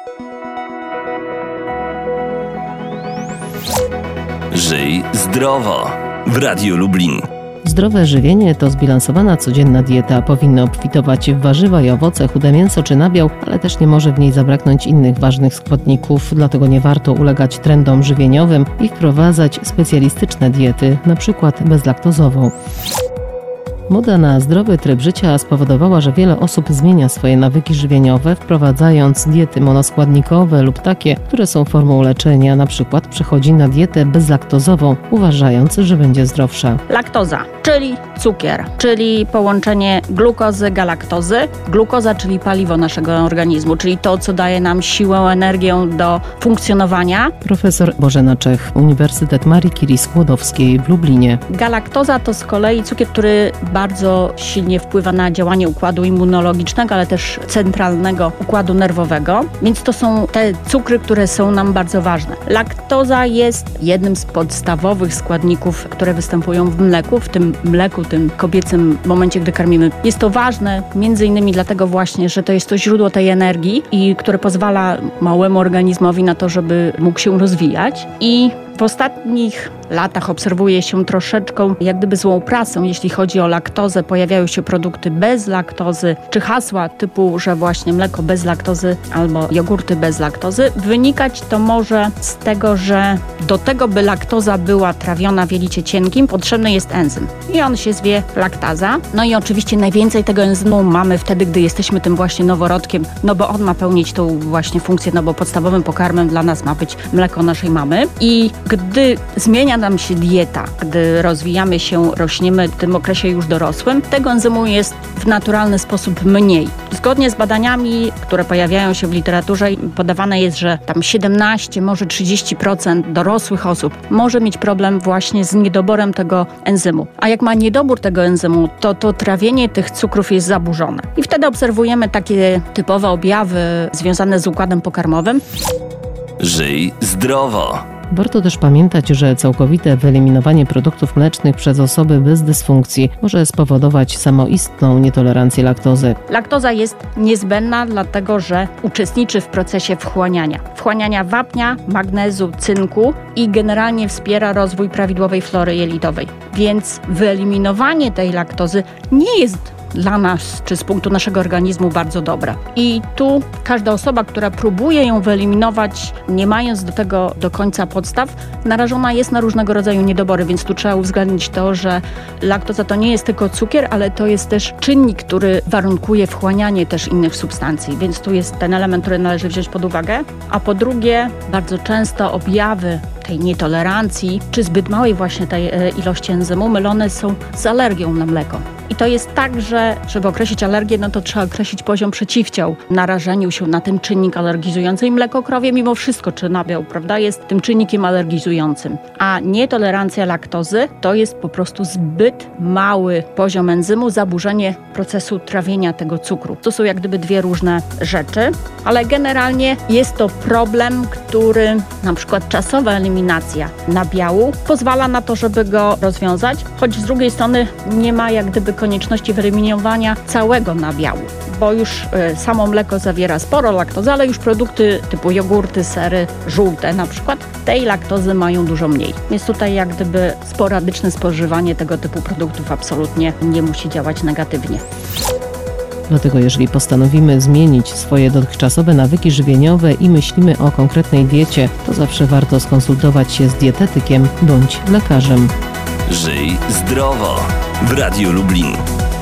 Żyj zdrowo w Radiu Lublin. Zdrowe żywienie to zbilansowana codzienna dieta. Powinna obfitować w warzywa i owoce, chude mięso czy nabiał, ale też nie może w niej zabraknąć innych ważnych składników. Dlatego nie warto ulegać trendom żywieniowym i wprowadzać specjalistyczne diety, np. bezlaktozową. Moda na zdrowy tryb życia spowodowała, że wiele osób zmienia swoje nawyki żywieniowe, wprowadzając diety monoskładnikowe lub takie, które są formą leczenia. Na przykład przechodzi na dietę bezlaktozową, uważając, że będzie zdrowsza. Laktoza, czyli cukier, czyli połączenie glukozy, galaktozy. Glukoza, czyli paliwo naszego organizmu, czyli to, co daje nam siłę, energię do funkcjonowania. Profesor Bożena Czech, Uniwersytet Marii Curie Skłodowskiej w Lublinie. Galaktoza to z kolei cukier, który bardzo silnie wpływa na działanie układu immunologicznego, ale też centralnego układu nerwowego. Więc to są te cukry, które są nam bardzo ważne. Laktoza jest jednym z podstawowych składników, które występują w mleku, tym kobiecym momencie, gdy karmimy. Jest to ważne między innymi dlatego właśnie, że to jest to źródło tej energii i które pozwala małemu organizmowi na to, żeby mógł się rozwijać. I w ostatnich latach obserwuje się troszeczkę jak gdyby złą prasę, jeśli chodzi o laktozę. Pojawiają się produkty bez laktozy, czy hasła typu, że właśnie mleko bez laktozy albo jogurty bez laktozy. Wynikać to może z tego, że do tego, by laktoza była trawiona w jelicie cienkim, potrzebny jest enzym. I on się zwie laktaza. No i oczywiście najwięcej tego enzymu mamy wtedy, gdy jesteśmy tym właśnie noworodkiem, no bo on ma pełnić tą właśnie funkcję, no bo podstawowym pokarmem dla nas ma być mleko naszej mamy. I gdy zmienia nam się dieta, gdy rozwijamy się, rośniemy w tym okresie już dorosłym, tego enzymu jest w naturalny sposób mniej. Zgodnie z badaniami, które pojawiają się w literaturze, podawane jest, że tam 17, może 30% dorosłych osób może mieć problem właśnie z niedoborem tego enzymu. A jak ma niedobór tego enzymu, to trawienie tych cukrów jest zaburzone. I wtedy obserwujemy takie typowe objawy związane z układem pokarmowym. Żyj zdrowo. Warto też pamiętać, że całkowite wyeliminowanie produktów mlecznych przez osoby bez dysfunkcji może spowodować samoistną nietolerancję laktozy. Laktoza jest niezbędna, dlatego że uczestniczy w procesie wchłaniania wapnia, magnezu, cynku i generalnie wspiera rozwój prawidłowej flory jelitowej. Więc wyeliminowanie tej laktozy nie jest dla nas, czy z punktu naszego organizmu bardzo dobra. I tu każda osoba, która próbuje ją wyeliminować, nie mając do tego do końca podstaw, narażona jest na różnego rodzaju niedobory, więc tu trzeba uwzględnić to, że laktoza to nie jest tylko cukier, ale to jest też czynnik, który warunkuje wchłanianie też innych substancji, więc tu jest ten element, który należy wziąć pod uwagę. A po drugie, bardzo często objawy tej nietolerancji, czy zbyt małej właśnie tej ilości enzymu mylone są z alergią na mleko. I to jest tak, że żeby określić alergię, no to trzeba określić poziom przeciwciał narażeniu się na ten czynnik alergizujący i mleko krowie mimo wszystko, czy nabiał, prawda, jest tym czynnikiem alergizującym. A nietolerancja laktozy to jest po prostu zbyt mały poziom enzymu, zaburzenie procesu trawienia tego cukru. To są jak gdyby dwie różne rzeczy, ale generalnie jest to problem, który na przykład czasowa eliminacja nabiału pozwala na to, żeby go rozwiązać, choć z drugiej strony nie ma jak gdyby konieczności wyeliminowania całego nabiału, bo już samo mleko zawiera sporo laktozy, ale już produkty typu jogurty, sery, żółte na przykład, tej laktozy mają dużo mniej. Więc tutaj jak gdyby sporadyczne spożywanie tego typu produktów absolutnie nie musi działać negatywnie. Dlatego jeżeli postanowimy zmienić swoje dotychczasowe nawyki żywieniowe i myślimy o konkretnej diecie, to zawsze warto skonsultować się z dietetykiem bądź lekarzem. Żyj zdrowo w Radiu Lublin.